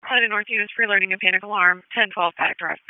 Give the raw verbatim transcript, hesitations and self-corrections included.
Clyde and North Units for Learning and Panic Alarm, ten twelve Pack Drive.